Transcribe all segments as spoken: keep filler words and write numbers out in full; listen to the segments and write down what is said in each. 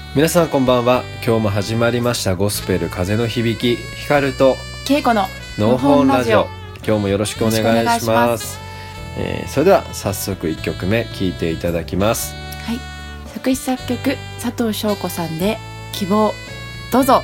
皆さんこんばんは。今日も始まりましたゴスペル風の響き、光と恵子のノーホンラジオ。今日もよろしくお願いします。えー、それでは早速いっきょくめ聴いていただきます。 はい、作詞作曲佐藤翔子さんで希望。どうぞ。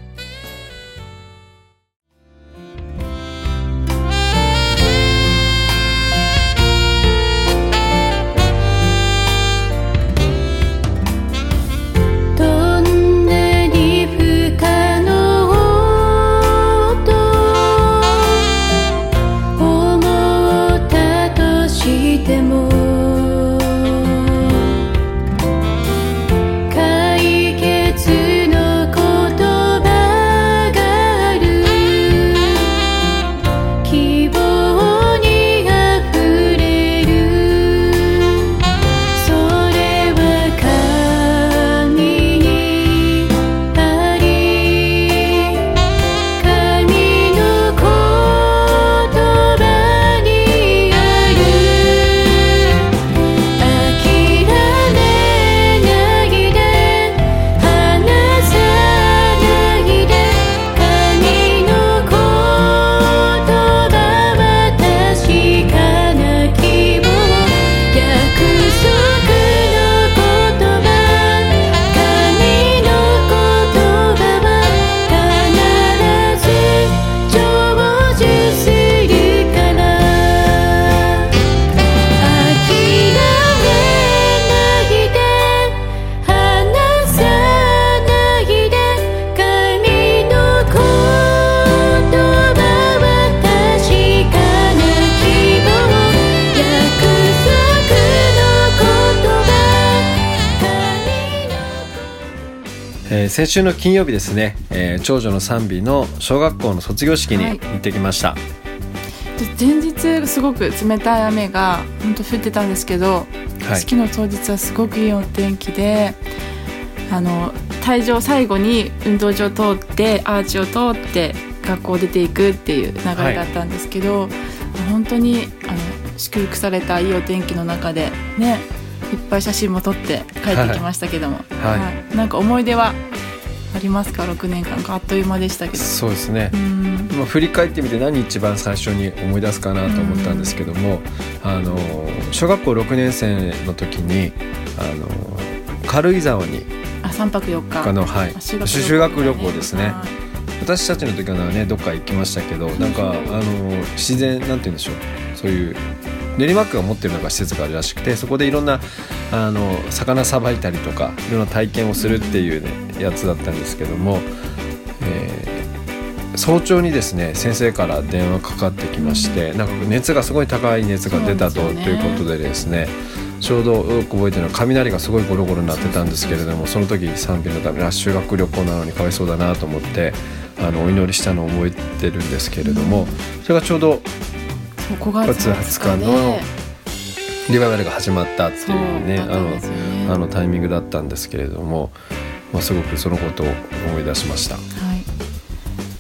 えー、先週の金曜日ですね、えー、長女の賛美の小学校の卒業式に行ってきました。はい、 前日すごく冷たい雨が本当降ってたんですけど、はい、式の当日はすごくいいお天気で、あの退場最後に運動場通ってアーチを通って学校を出ていくっていう流れだったんですけど、はい、本当にあの祝福されたいいお天気の中でね、いっぱい写真も撮って帰ってきましたけども、はいはい、なんか思い出はありますか？ろくねんかんあっという間でしたけど。 そうですね、うんまあ、振り返ってみて何一番最初に思い出すかなと思ったんですけども、あの小学校ろくねん生の時にあの軽井沢にあさんぱくよっかの、はい、修学旅行ですね。私たちの時はねどっか行きましたけど、なんかあの自然なんて言うんでしょう、そういう練馬区が持ってるのが施設があるらしくて、そこでいろんなあの魚さばいたりとかいろんな体験をするっていう、ね、やつだったんですけども、えー、早朝にですね先生から電話かかってきまして、なんか熱がすごい高い熱が出たと、ね、ということでですね、ちょうどよく覚えてるのは雷がすごいゴロゴロになってたんですけれども、その時賛美のために修学旅行なのにかわいそうだなと思ってあのお祈りしたのを覚えてるんですけれども、それがちょうどごがつはつかのリバイバルが始まったっていうね、あの、あのタイミングだったんですけれども、まあ、すごくそのことを思い出しました。はい、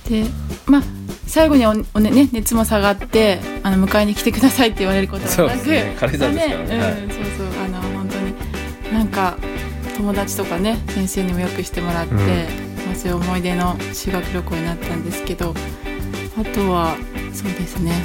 で、まあ、最後に お、ね、熱も下がってあの迎えに来てくださいって言われることはなく、 そうですね、軽井沢ですからね、はい、 うん、そうそうあの本当になんか友達とかね先生にもよくしてもらって、うんまあ、そういう思い出の修学旅行になったんですけど、あとはそうですね、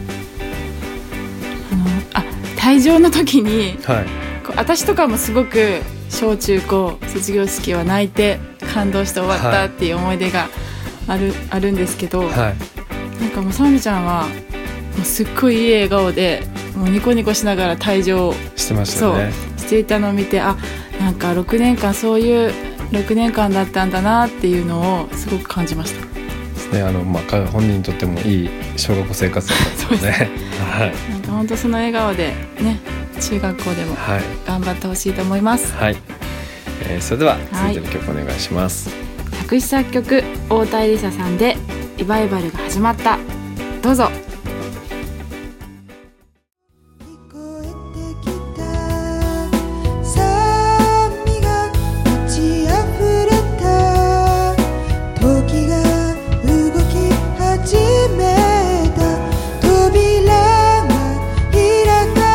あ退場の時に、はい、私とかもすごく小中高卒業式は泣いて感動して終わったっていう思い出がある、はい、あるんですけど、はい、なんかもうサミちゃんはもうすっごいいい笑顔でもうニコニコしながら退場してましたね。 そうしていたのを見て、あなんかろくねんかんそういうろくねんかんだったんだなっていうのをすごく感じました。 ね、あのまあ、本人にとってもいい小学校生活だったんですね。はい、 なんか本当その笑顔でね中学校でも頑張ってほしいと思います。 はい、えー、それでは続いての曲お願いします。はい、 作詞作曲大田絵里沙さんでリバイバルが始まった。どうぞ。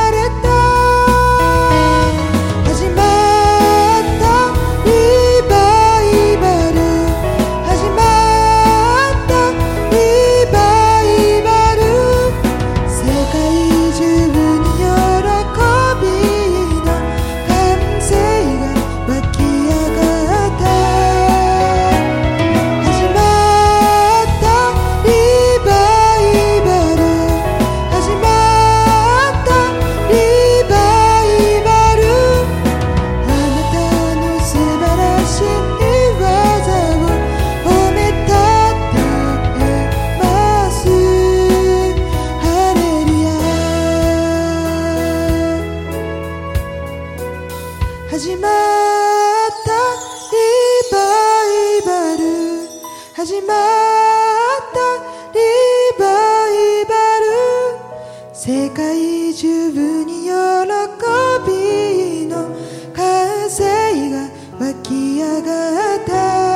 始まったリバ始まったリバイバル、世界中に喜びの風が湧き上がった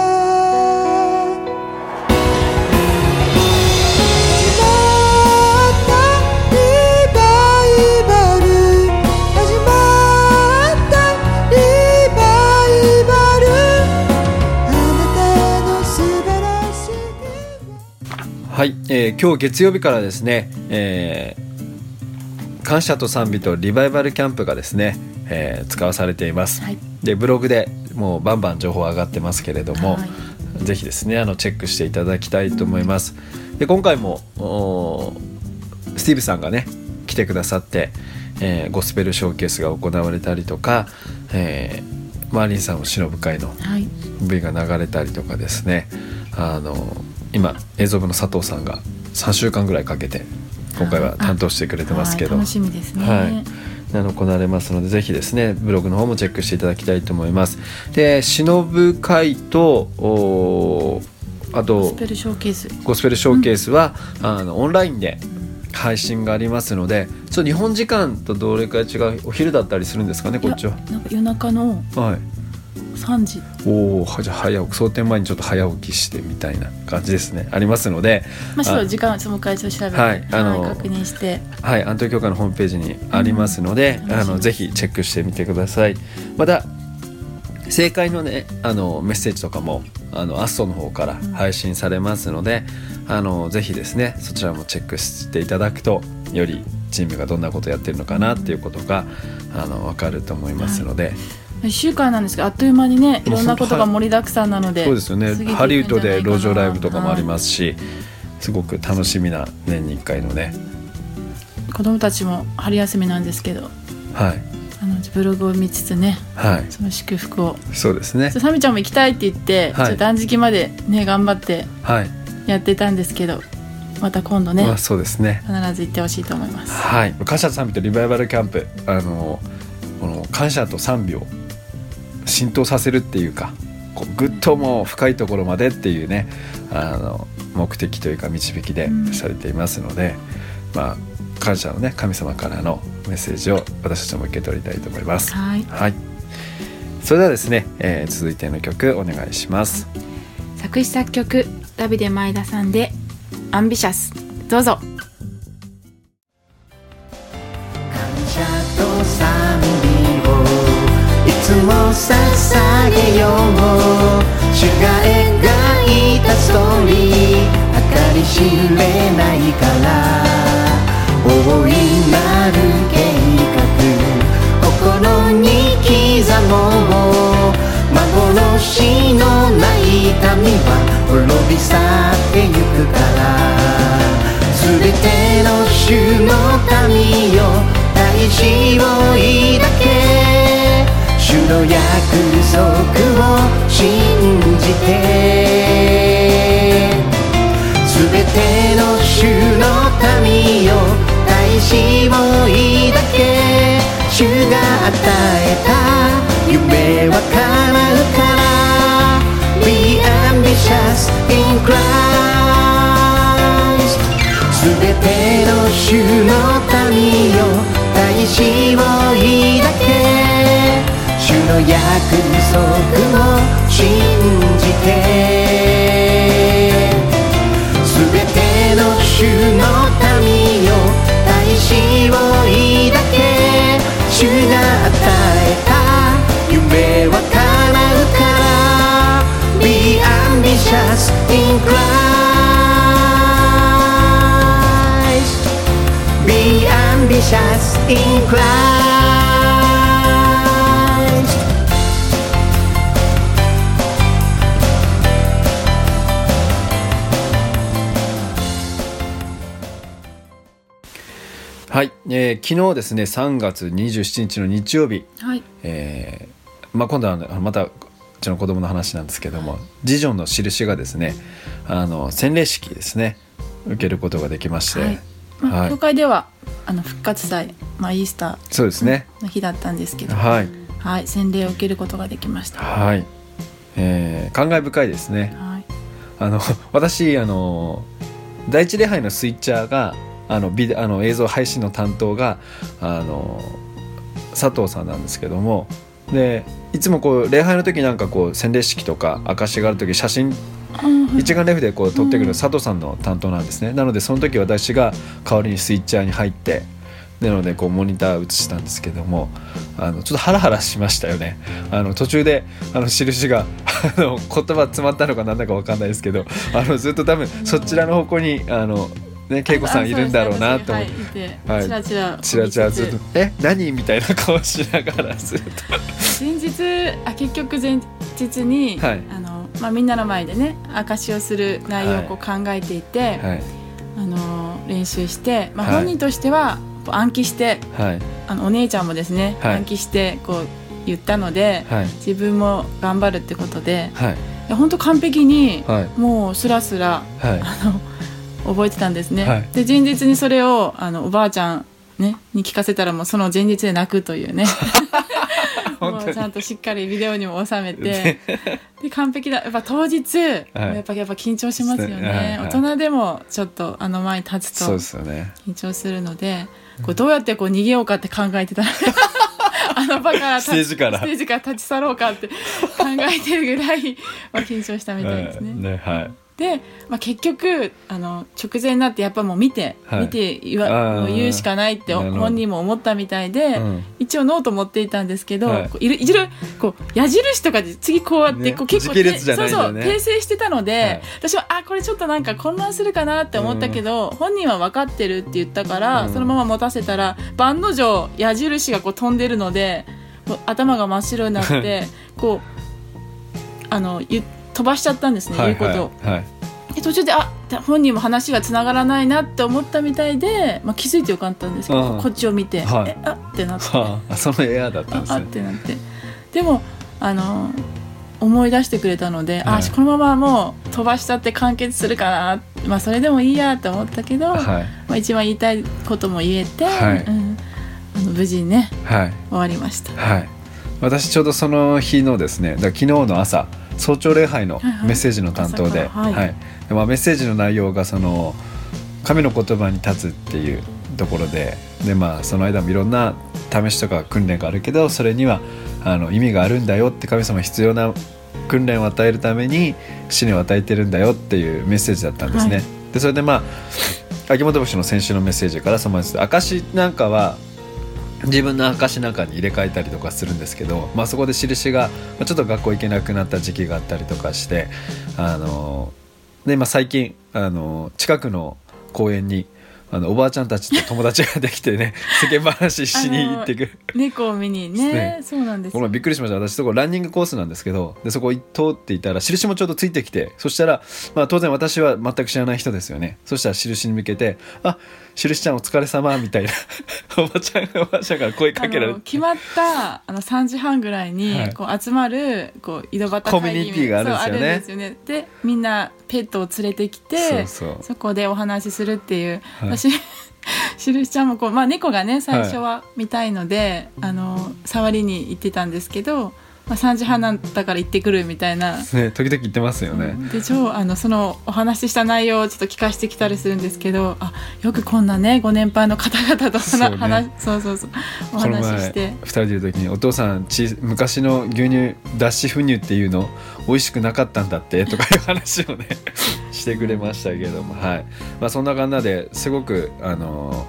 はい、えー、今日月曜日からですね、えー、感謝と賛美とリバイバルキャンプがですね、えー、使わされています、はい、でブログでもうバンバン情報上がってますけれども、はい、ぜひですねあのチェックしていただきたいと思います、うん、で今回もスティーブさんがね来てくださって、えー、ゴスペルショーケースが行われたりとか、えー、マーリンさんを偲ぶ会の ブイ が流れたりとかですね、あの今映像部の佐藤さんがさんしゅうかんぐらいかけて今回は担当してくれてますけど、 楽しみですね、 はい、あの行われますのでぜひですねブログの方もチェックしていただきたいと思います。で偲ぶ会とあとゴスペルショーケースゴスペルショーケースは、うん、あのオンラインで配信がありますので、ちょっと日本時間とどれくらい違う、お昼だったりするんですかねこっちは。 なんか夜中のさんじ、 はい、おお、じゃあ早起き、蒼天前にちょっと早起きしてみたいな感じですね、ありますので、 まあ、ちょっと時間をその会社を調べて、はい、あの確認して、 はい、安東教会のホームページにありますので、うん、あのぜひチェックしてみてください。また正解のねあのメッセージとかもあのアッソの方から配信されますので、うん、あのぜひですねそちらもチェックしていただくとよりチームがどんなことをやってるのかなっていうことがあの分かると思いますので、はい、 いっしゅうかんなんですけどあっという間にねいろんなことが盛りだくさんなので、 そうですよね、ハリウッドで路上ライブとかもありますし、はい、すごく楽しみな年にいっかいのね、 子どもたちも春休みなんですけど、 はい、 あのブログを見つつね、 はい、 その祝福を、 そうですね、 サミちゃんも行きたいって言って、はい、断食までね頑張ってやってたんですけど、また今度ね、まあ、そうですね、必ず行ってほしいと思います。 はい、感謝と賛美とリバイバルキャンプ、あのこの感謝と賛美を浸透させるっていうか、こうぐっともう深いところまでっていうね、あの目的というか導きでされていますので、うん、まあ感謝のね神様からのメッセージを私たちも受け取りたいと思います。 はい、 はい、それではですね、えー、続いての曲お願いします。 作詞作曲ダビデ前田さんでアンビシャス、どうぞ。 感謝と賛美をいつも捧げよう、主が描いたストーリー計り知れないから、大いなる計画心に刻もう、幻のない民は滅び去ってゆくから、すべての主の民よ大地を抱け、主の約束を信じて、すべての主の民よ大地を抱け、主が与えた夢は叶うから、 Be ambitious in Christ、 すべての主の民よ大地を抱け、主の約束を信じて、すべての主の民よ大地を抱け、主が与えた夢は叶うから、 Be ambitious in Christ、 Be ambitious in Christ。 はい、えー、昨日ですねさんがつにじゅうしちにちの日曜日、 はい、 えーまあ、今度はまたうちの子供の話なんですけども、次女の印がですねあの洗礼式ですね受けることができまして、はい、 まあはい、教会ではあの復活祭、まあ、イースターそうですねの日だったんですけど、 はいはい、洗礼を受けることができました。 はい、えー、感慨深いですね。 はい、 あの私あの第一礼拝のスイッチャーがあのビデあの映像配信の担当があの佐藤さんなんですけども、でいつもこう礼拝の時なんかこう洗礼式とか証がある時写真一眼レフでこう撮ってくる佐藤さんの担当なんですね。なのでその時私が代わりにスイッチャーに入ってなのでこうモニター映したんですけども、あのちょっとハラハラしましたよね。あの途中であの印があの言葉詰まったのかなんだか分かんないですけど、あのずっと多分そちらの方向にあのね、恵子さんいるんだろうなと思って、 はい、チラチラチラチラずっとえ何みたいな顔しながらずっと前日あ結局前日に、はい、あのまあ、みんなの前でね証しをする内容をこう考えていて、はいはい、あの練習して、まあ、本人としてはこう暗記して、はい、あのお姉ちゃんもですね、はい、暗記してこう言ったので、はい、自分も頑張るってことで、はい、いや本当完璧に、はい、もうスラスラ、はい、あの覚えてたんですね、はい、で前日にそれをあのおばあちゃん、ね、に聞かせたらもうその前日で泣くというねもうちゃんとしっかりビデオにも収めてで完璧だ。やっぱ当日、はい、やっぱやっぱ緊張しますよね、はいはい、大人でもちょっとあの前に立つと緊張するので、こうどうやってこう逃げようかって考えてたらあの場からステージからステージから立ち去ろうかって考えてるぐらいは緊張したみたいですね。ね、はい、で、まあ、結局あの直前になってやっぱもう見て、はい、見て言わもう言うしかないって本人も思ったみたいで、うん、一応ノート持っていたんですけど、はい、こういろいろこう矢印とかで次こうやって、ね、こう結構、ね、そうそう訂正してたので、はい、私はあこれちょっとなんか混乱するかなって思ったけど、うん、本人は分かってるって言ったから、うん、そのまま持たせたら万の定矢印がこう飛んでるのでこう頭が真っ白になってこうあの言飛ばしちゃったんですね、はい、言うこと、はい、で途中であ本人も話がつながらないなって思ったみたいで、まあ、気づいてよかったんですけど、こっちを見て、はい、えあってなって、はあ、そのエアだったんですね。 あってなってでもあの思い出してくれたので、はい、あこのままもう飛ばしちゃって完結するかな、まあ、それでもいいやと思ったけど、はいまあ、一番言いたいことも言えて、はいうん、あの無事にね、はい、終わりました、 はい、私ちょうどその日のですねだから昨日の朝早朝礼拝のメッセージの担当で、はいはいはいまあ、メッセージの内容がその神の言葉に立つっていうところで、で、まあ、その間もいろんな試しとか訓練があるけどそれにはあの意味があるんだよって、神様必要な訓練を与えるために使命を与えてるんだよっていうメッセージだったんですね、はい、でそれでまあ秋元節の先週のメッセージからその証なんかは自分の証の中に入れ替えたりとかするんですけど、まあ、そこで印がちょっと学校行けなくなった時期があったりとかして、あので、まあ、最近あの近くの公園にあのおばあちゃんたちと友達ができてね世間話しに行ってくる猫を見に ね, ねそうなんですこのびっくりしました。私そこランニングコースなんですけど、でそこ通っていたら印もちょうどついてきて、そしたら、まあ、当然私は全く知らない人ですよね。そしたら印に向けてあ印ちゃんお疲れ様みたいなおばちゃんがおばあちゃんから声かけられて、 決まったあのさんじはんぐらいにこう集まるこう井戸端コミュニティがあるんですよね。 そうあるんですよね。でみんなペットを連れてきて そうそうそこでお話しするっていう、はい、私印ちゃんもこう、まあ、猫がね最初は見たいので、はい、あの触りに行ってたんですけど、まあ、さんじはんなんだから行ってくるみたいな、 ね、時々言ってますよね、うん、 で超あのそのお話しした内容をちょっと聞かせてきたりするんですけど、あよくこんなねご年配の方々と話そう、ね、話そうそうそうお話ししてふたりでいる時にお父さんち昔の牛乳脱脂粉乳っていうの美味しくなかったんだってとかいう話をねしてくれましたけども、はいまあ、そんな感じですごくあの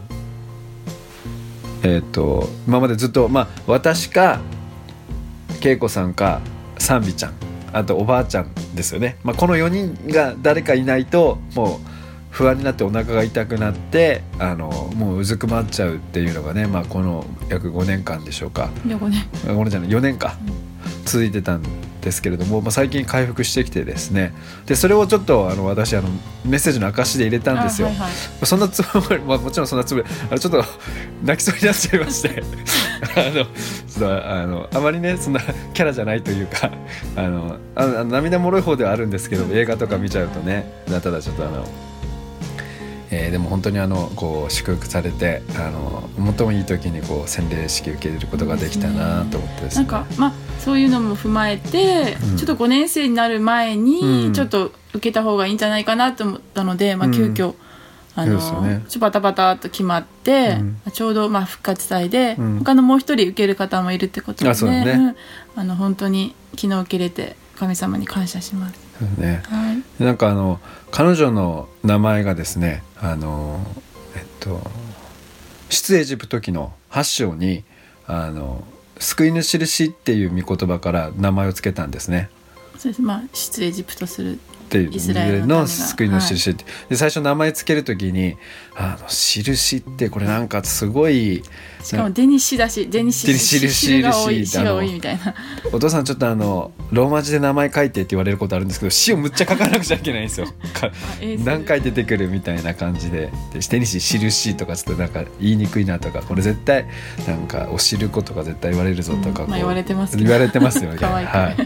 えっ、ー、と今までずっと、まあ、私か恵子さんか賛美ちゃんあとおばあちゃんですよね、まあ、このよにんが誰かいないともう不安になってお腹が痛くなってあのもううずくまっちゃうっていうのがね、まあ、この約ごねんかんでしょうか。 いやごねんごねんじゃないよねんか、うん、続いてたんですけれども、まあ、最近回復してきてですね、でそれをちょっとあの私あのメッセージの証で入れたんですよ、はいはい、そんなつもり、まあ、もちろんそんなつもりあのちょっと泣きそうになっちゃいましてあのちょっとあのあまりねそんなキャラじゃないというかあのあの涙もろい方ではあるんですけど映画とか見ちゃうとねただちょっとあのえー、でも本当にあのこう祝福されてあの最もいい時にこう洗礼式受けることができたなと思ってですね。 なんかまあそういうのも踏まえて、うん、ちょっとごねん生になる前にちょっと受けた方がいいんじゃないかなと思ったので、うん、まあ、急遽、うん、あの、ね、ちょバタバタと決まって、うん、ちょうどまあ復活祭で、うん、他のもう一人受ける方もいるってことで、ね、あ、そうね、うん、あの本当に昨日受けれて神様に感謝します。 そうね、はい、なんかあの彼女の名前がですね、あのえっと出エジプト記のはち章にあの救いの印っていう御言葉から名前をつけたんですね。 そうです、まあ、出エジプトするっていうの救いの印って、はい、で最初名前つけるときにあの印ってこれなんかすごいしかもデニシだしデニシ印が多いシが多いみたいな。 お父さんちょっとあのローマ字で名前書いてって言われることあるんですけどシをむっちゃ書かなくちゃいけないんですよ何回出てくるみたいな感じででデニシ印とかちょっとなんか言いにくいなとかこれ絶対なんかおしることか絶対言われるぞとか、 うん、まあ、言われてますけど言われてますよね可愛い、はい、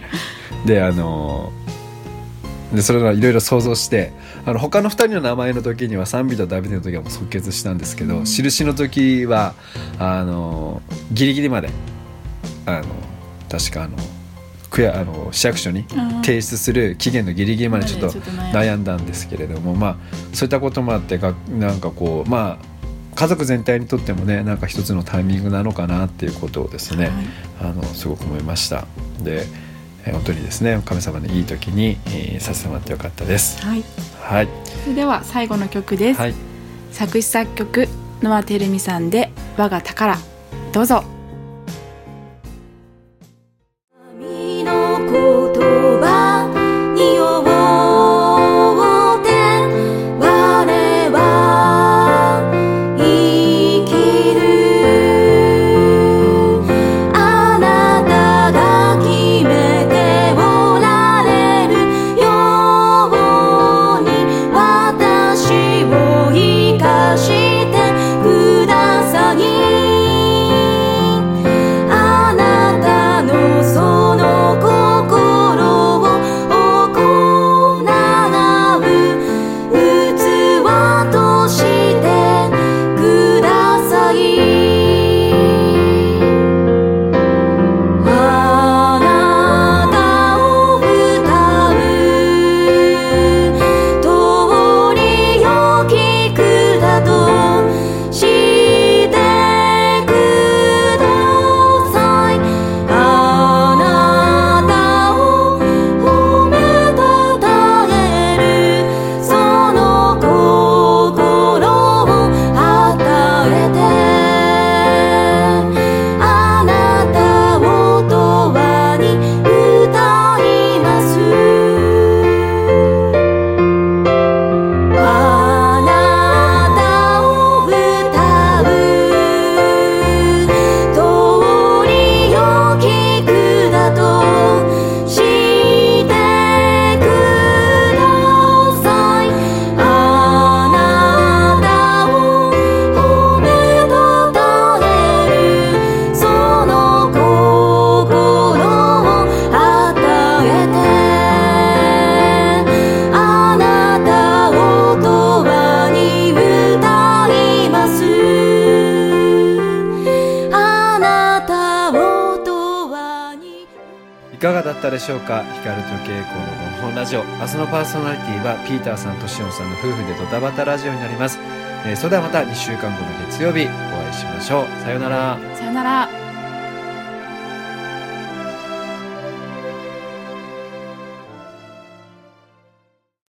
であのでそれはいろいろ想像してあの他のふたりの名前の時には賛美とダビデの時はもう即決したんですけど、うん、印の時はあのギリギリまであの確かあの区やあの市役所に提出する期限のギリギリまでちょっと悩んだんですけれども、まあ、そういったこともあってがなんかこうまあ家族全体にとってもねなんか一つのタイミングなのかなっていうことをですね、はい、あのすごく思いました。で本当にですね神様のいい時に、えー、させてもらってよかったです。 はい、 はい、 それでは最後の曲です、はい、作詞作曲ノア・テルミさんで我が宝、どうぞ。 神の言葉によって我は生きる。あなたが決めておられるように私を生かしてください。あなたのその心を行う器としてください。あなたを歌う通りよき句だとしてください。あなたを褒めたたえるその心を与えてあなたを永遠に歌います。あなたを歌う通りよき句だとしてください。あなたを褒めたたえるその心を与えてあなたを永遠に歌います。あなたを永遠に。 いかがだったでしょうか。光と稽古のごほんラジオ、明日のパーソナリティはピーターさんとしおんさんの夫婦でドタバタラジオになります。えーそれではまたにしゅうかんごの月曜日お会いしましょう。さようなら。 さよなら。